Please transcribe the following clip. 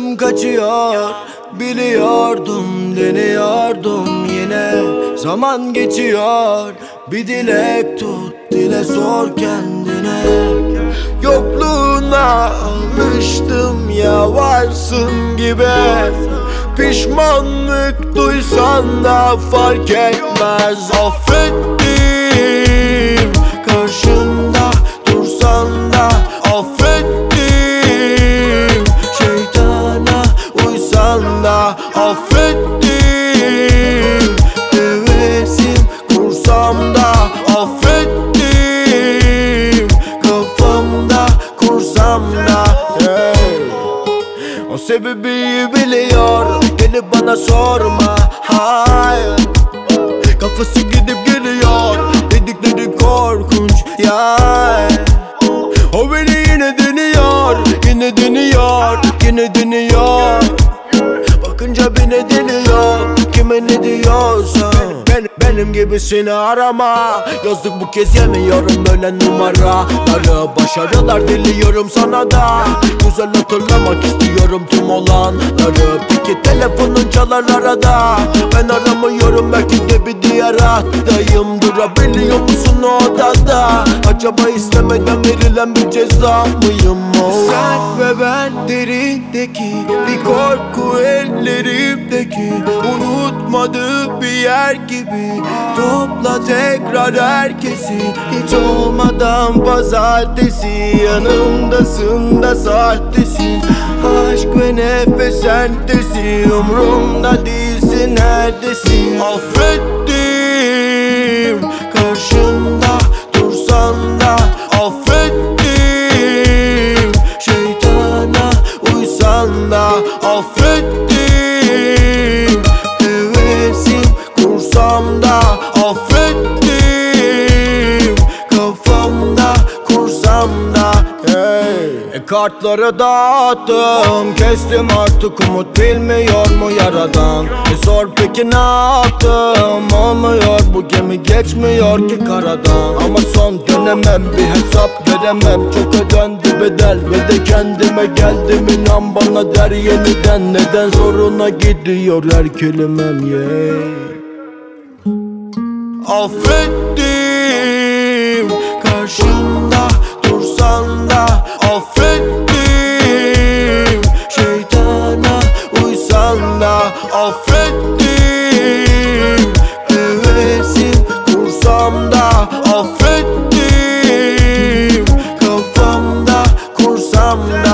Tadım kaçıyor, biliyordum, deniyordum yine. Zaman geçiyor, bir dilek tut, dile sor kendine. Yokluğuna alıştım ya, varsın gibi. Pişmanlık duysan da fark etmez. Affettim, karşında dursan da affettim. Şeytana uysan da affettim. Hevesim kursam da affettim. Kafamda kursam da o sebebi biliyor, gelip bana sorma. Hayır, kafası gidip geliyor, dedikleri korkunç ya. O beni yine deniyor, yine deniyor, yine deniyor. Bakınca beni deniyor, kime ne diyorsa. Benim gibisini arama. Yazdık bu kez yemiyorum böyle numaraları. Başarılar diliyorum sana da. Güzel hatırlamak istiyorum tüm olanları. Peki telefonun çalar arada. Ben aramıyorum, belki de bir diğer hattayım. Durabiliyor musun o odada? Acaba istemeden verilen bir ceza mıyım? Sen ve ben derindeki bir korku, ellerimdeki unutmadığı bir yer gibi. Topla tekrar herkesi, hiç olmadan pazartesi. Yanımdasın da sahtesin, aşk ve nefes sentesin. Umrumda değilsin, neredesin? Affettim, karşımda dursan da affettim. Şeytana uysan da affettim. Hevesim kursam da affettim. Kafamda kursam da kartları dağıttım, kestim artık, umut bilmiyor mu yaradan? Sor peki ne yaptım? Olmuyor, bu gemi geçmiyor ki karadan. Ama son dönemem, bir hesap veremem. Çok ödendi bedel ve de kendime geldim. İnan bana der yeniden, neden zoruna gidiyor her kelimem Affettim, karşımda dursan da affettim. Şeytana uysan da affettim. Hevesim kursam da affettim. Kafamda kursam da